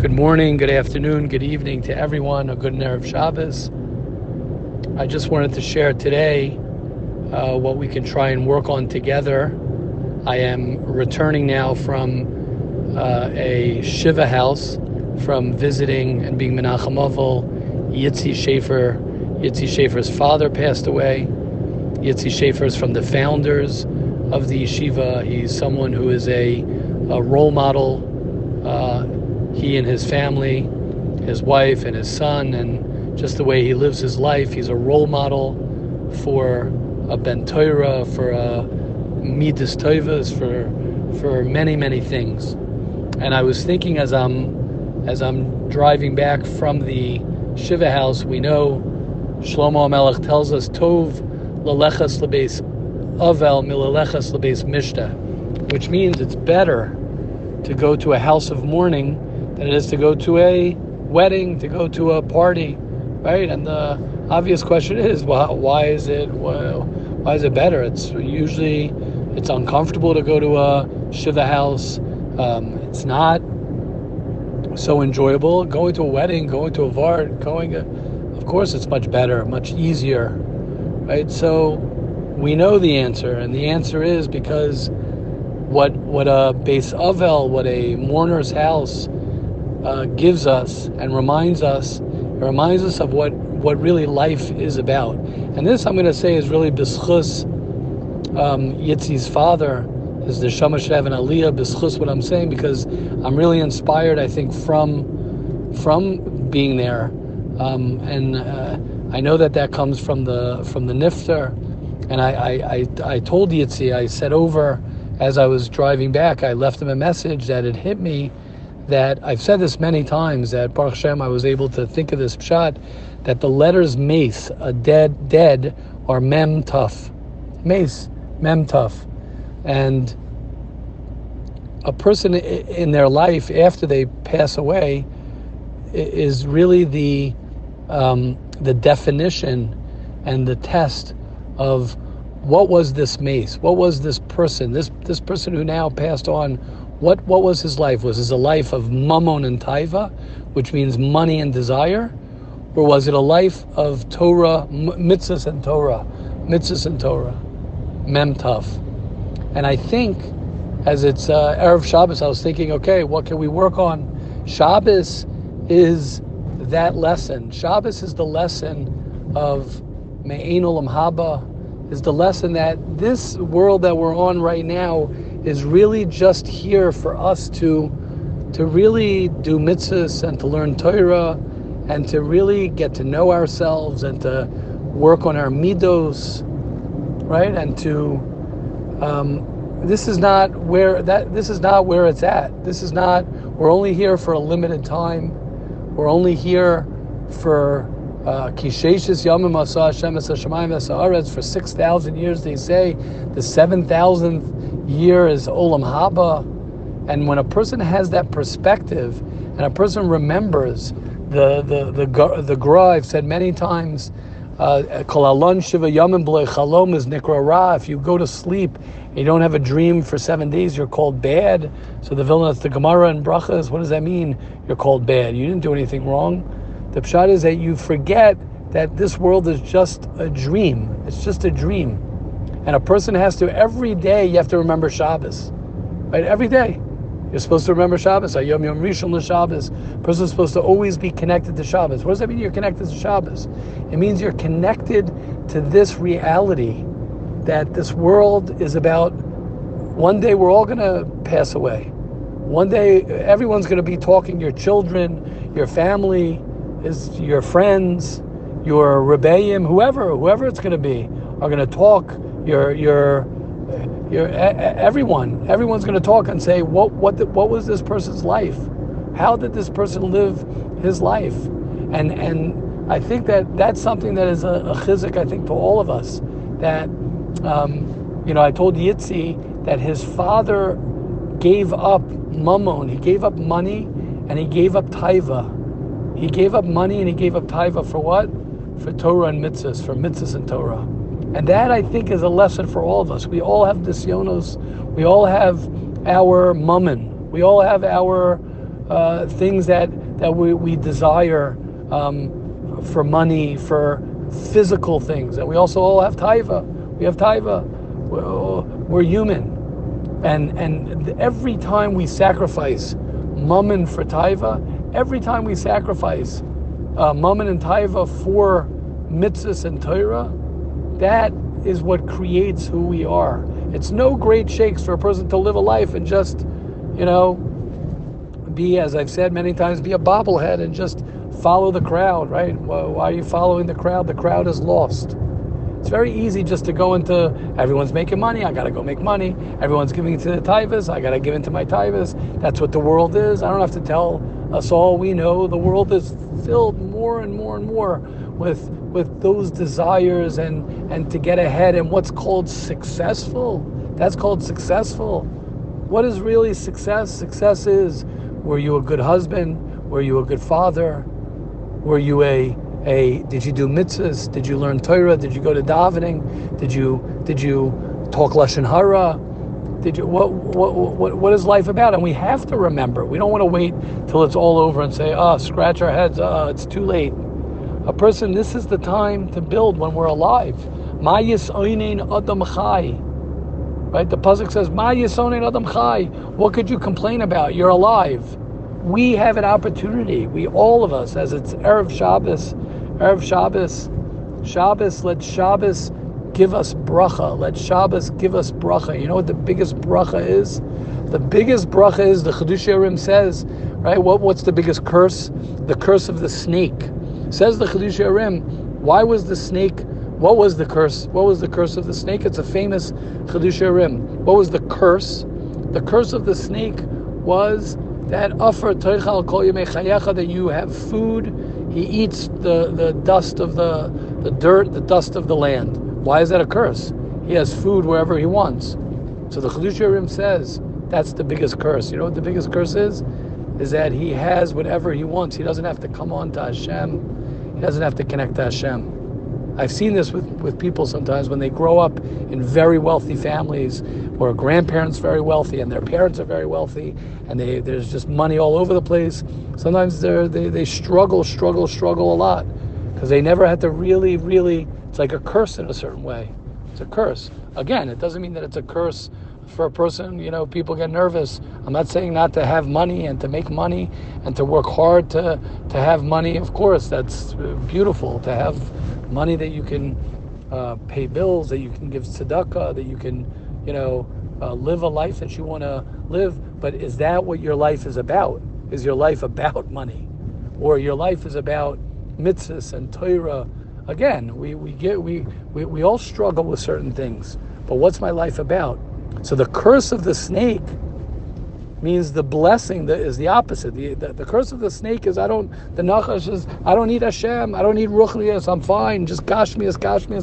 Good morning, good afternoon, good evening to everyone. A good Erev Shabbos. I just wanted to share today what we can try and work on together. I am returning now from a Shiva house from visiting and being Menachem Avel. Yitzi Schaefer. Yitzi Schaefer's father passed away. Yitzi Schaefer is from the founders of the yeshiva. He's someone who is a role model. He and his family, his wife and his son, and just the way he lives his life, he's a role model for a Ben Torah, for a Midas Tovas, for many, many things. And I was thinking as I'm driving back from the Shiva house, we know Shlomo HaMelech tells us Tov Lalechas Lebeis Avel Milalechas Lebeis Mishta, which means it's better to go to a house of mourning than it is to go to a wedding, to go to a party, right? And the obvious question is, why is it better? It's uncomfortable to go to a Shiva house. It's not so enjoyable. Going to a wedding, going to a vart, of course it's much better, much easier, right? So we know the answer, and the answer is because what a Beis Avel, what a mourner's house gives us and reminds us of what really life is about. And this, I'm going to say, is really b'schus Yitzi's father, is the Neshama should have an aliyah b'schus what I'm saying, because I'm really inspired, I think, from being there. And I know that comes from the nifter. And I told Yitzi, I said over, as I was driving back, I left him a message that it hit me that I've said this many times, that Baruch Hashem I was able to think of this pshat, that the letters mace, a dead, are mem tuf. Mace, mem tuf. And a person in their life after they pass away is really the definition and the test of what was this mace? What was this person? This person who now passed on, what was his life? Was it a life of mammon and taiva, which means money and desire? Or was it a life of Torah, mitzvahs and Torah, mem taf? And I think, as it's Erev Shabbos, I was thinking, okay, what can we work on? Shabbos is that lesson. Shabbos is the lesson of Me'ein Olam Haba, is the lesson that this world that we're on right now is really just here for us to really do mitzvahs and to learn Torah and to really get to know ourselves and to work on our midos, right? And to this is not where it's at. We're only here for a limited time. We're only here for Kisheishis Yamim Asa Hashem Es Hashemayim Es Haaretz for 6,000 years. They say the 7,000th year is Olam Haba, and when a person has that perspective, and a person remembers the Gra, I've said many times, Kol Alon Shiva Yamim B'lei Chalom is Nikra Ra. If you go to sleep, and you don't have a dream for 7 days, you're called bad. So the Gemara and Brachas, what does that mean? You're called bad. You didn't do anything wrong. The pshat is that you forget that this world is just a dream. It's just a dream. And a person has to, every day, you have to remember Shabbos. Right? Every day. You're supposed to remember Shabbos. Yom Yom Rishon LeShabbos. A person is supposed to always be connected to Shabbos. What does that mean, you're connected to Shabbos? It means you're connected to this reality that this world is about. One day we're all going to pass away. One day everyone's going to be talking, your children, your family, your friends, your rebbeim, whoever it's going to be, are going to talk. Everyone's going to talk and say, what was this person's life? How did this person live his life? And I think that's something that is a chizuk, I think, to all of us. That I told Yitzi that his father gave up mammon, he gave up money, and he gave up taiva. He gave up money and he gave up taiva for what? For Torah and mitzvahs, for mitzvahs and Torah. And that, I think, is a lesson for all of us. We all have nisyonos. We all have our mammon. We all have our things that we desire, for money, for physical things. And we also all have taiva. We have taiva. We're human. And every time we sacrifice mammon for taiva, every time we sacrifice mammon and taiva for mitzvahs and Torah, that is what creates who we are. It's no great shakes for a person to live a life and just, be, as I've said many times, be a bobblehead and just follow the crowd, right? Why are you following the crowd? The crowd is lost. It's very easy just to go into, everyone's making money, I got to go make money. Everyone's giving to the taivas, I got to give into my taivas. That's what the world is. I don't have to tell us all. We know the world is filled more and more and more with those desires and to get ahead. And what's called successful, that's called successful. What is really success? Success is, were you a good husband? Were you a good father? Were you did you do mitzvahs? Did you learn Torah? Did you go to davening? Did you talk lashon hara? What is life about? And we have to remember. We don't want to wait till it's all over and say, scratch our heads. It's too late. A person, this is the time to build when we're alive. Ma yisonein adam chai. Right? The pasuk says, Ma yisonein adam chai. What could you complain about? You're alive. We have an opportunity. We, all of us, as it's Erev Shabbos, let Shabbos give us bracha. Let Shabbos give us bracha. You know what the biggest bracha is? The biggest bracha is, the Chiddushei HaRim says, right? What's the biggest curse? The curse of the snake. Says the Chiddushei HaRim, why was the snake, what was the curse? What was the curse of the snake? It's a famous Chiddushei HaRim. What was the curse? The curse of the snake was that that you have food. He eats the dust of the dirt, the dust of the land. Why is that a curse? He has food wherever he wants. So the Chiddushei HaRim says that's the biggest curse. You know what the biggest curse is? Is that he has whatever he wants. He doesn't have to come on to Hashem. He doesn't have to connect to Hashem. I've seen this with people sometimes when they grow up in very wealthy families, where grandparents very wealthy and their parents are very wealthy, and there's just money all over the place. Sometimes they struggle a lot because they never had to really, it's like a curse in a certain way. It's a curse. Again, it doesn't mean that it's a curse for a person. People get nervous. I'm not saying not to have money and to make money and to work hard to have money. Of course, that's beautiful to have money that you can pay bills, that you can give tzedakah, that you can, live a life that you want to live. But is that what your life is about? Is your life about money? Or your life is about mitzvahs and Torah? Again, we all struggle with certain things. But what's my life about? So the curse of the snake means the blessing that is the opposite. The curse of the snake is the nachash is, I don't need Hashem, I don't need ruchnias, I'm fine, just gashmias.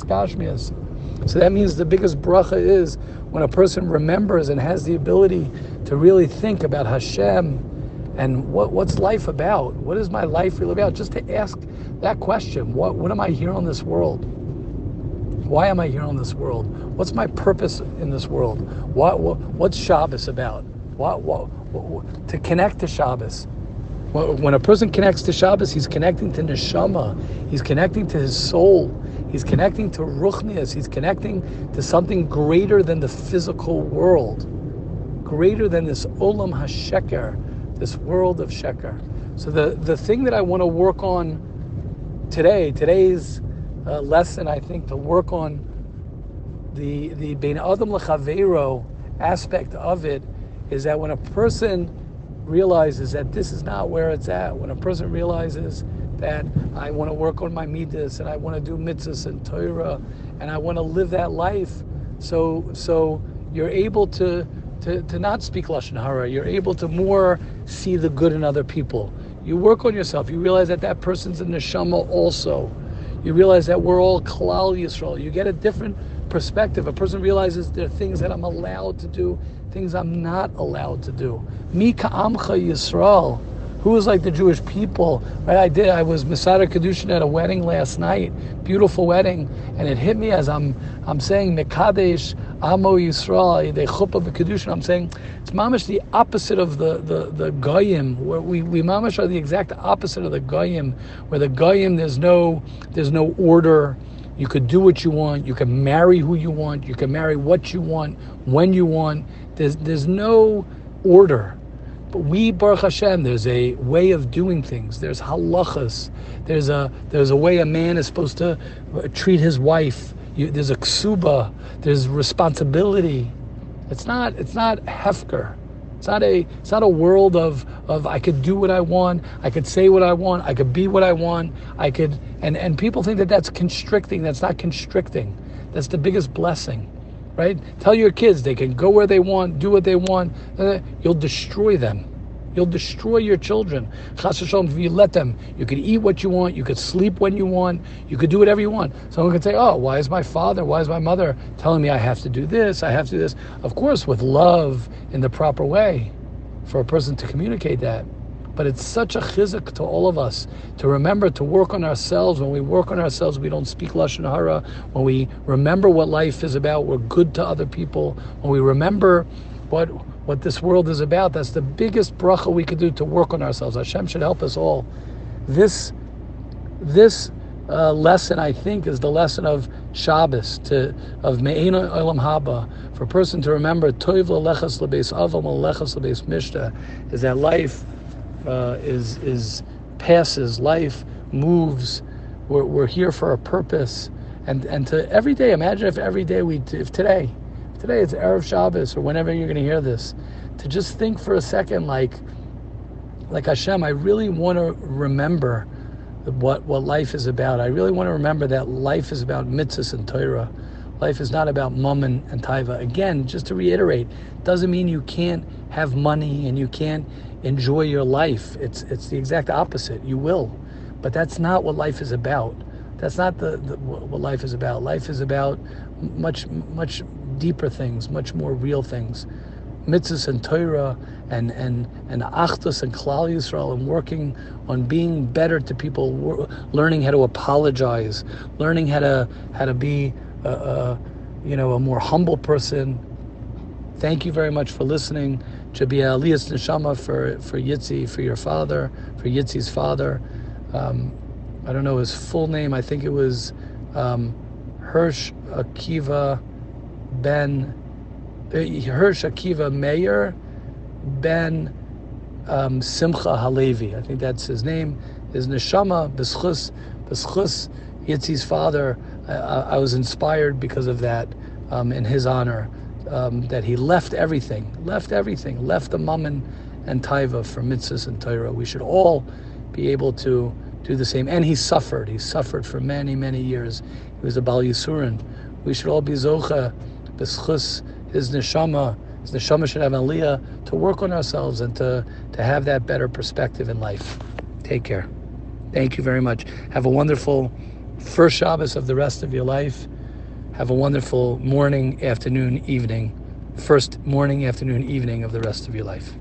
So that means the biggest bracha is when a person remembers and has the ability to really think about Hashem and what's life about? What is my life really about? Just to ask that question, what am I here on this world? Why am I here on this world? What's my purpose in this world? What's Shabbos about? To connect to Shabbos. When a person connects to Shabbos, he's connecting to neshama. He's connecting to his soul. He's connecting to ruchnias. He's connecting to something greater than the physical world, greater than this olam hasheker, this world of sheker. So the thing that I want to work on today's lesson, I think, to work on the bein adam lechaveiro aspect of it, is that when a person realizes that this is not where it's at, when a person realizes that I want to work on my midas and I want to do mitzvahs and Torah and I want to live that life, so you're able to not speak lashon hara. You're able to more see the good in other people. You work on yourself. You realize that person's a neshama also. You realize that we're all Klal Yisrael. You get a different perspective. A person realizes there are things that I'm allowed to do, things I'm not allowed to do. Mi ka'amcha Yisrael. Who is like the Jewish people? Right? I was Masada Kedushin at a wedding last night, beautiful wedding, and it hit me as I'm saying Mekadesh Amo Yisrael the Chuppah B'Kedushin. I'm saying it's mamash the opposite of the Goyim, where we mamash are the exact opposite of the Goyim, where the Goyim there's no order. You could do what you want. You can marry who you want. You can marry what you want, when you want. There's no order. But we, Baruch Hashem, there's a way of doing things. There's halachas. There's a way a man is supposed to treat his wife. There's a ksuba. There's responsibility. It's not hefker. It's not a world of I could do what I want. I could say what I want. I could be what I want. I could and people think that that's constricting. That's not constricting. That's the biggest blessing. Right? Tell your kids they can go where they want, do what they want. You'll destroy them. You'll destroy your children. Chas v'shalom, if you let them, you could eat what you want, you could sleep when you want, you could do whatever you want. Someone could say, oh, why is my father, why is my mother telling me I have to do this, I have to do this? Of course, with love in the proper way for a person to communicate that. But it's such a chizuk to all of us to remember to work on ourselves. When we work on ourselves, we don't speak lashon hara. When we remember what life is about, we're good to other people. When we remember what this world is about, that's the biggest bracha we could do to work on ourselves. Hashem should help us all. This lesson, I think, is the lesson of Shabbos, of Me'ena Olam Haba, for a person to remember Toiv L'Lechas L'Beis Avam L'Lechas L'Beis Mishta, is that life is passes, life moves. We're here for a purpose, and to every day. Imagine if every day if today it's Erev Shabbos or whenever you're going to hear this, to just think for a second, like Hashem, I really want to remember what life is about. I really want to remember that life is about mitzvahs and Torah. Life is not about mammon and taiva. Again, just to reiterate, doesn't mean you can't have money and you can't enjoy your life. It's the exact opposite. You will, but that's not what life is about. That's not what life is about. Life is about much deeper things, much more real things. Mitzvahs and Torah and Achdus and Klal Yisrael, and working on being better to people, learning how to apologize, learning how to be a more humble person. Thank you very much for listening. To be Aliyas Neshama for Yitzi, for your father, for Yitzi's father. I don't know his full name. I think it was Hirsch Akiva Meir Ben Simcha Halevi. I think that's his name. His neshama, B'schus Yitzi's father. I was inspired because of that, in his honor, that he left everything, left the mammon and taiva for mitzvahs and Torah. We should all be able to do the same. And he suffered for many, many years. He was a Bal Yisurin. We should all be zocha, b'schus, his neshama should have aliyah, to work on ourselves and to have that better perspective in life. Take care. Thank you very much. Have a wonderful first Shabbos of the rest of your life. Have a wonderful morning, afternoon, evening. First morning, afternoon, evening of the rest of your life.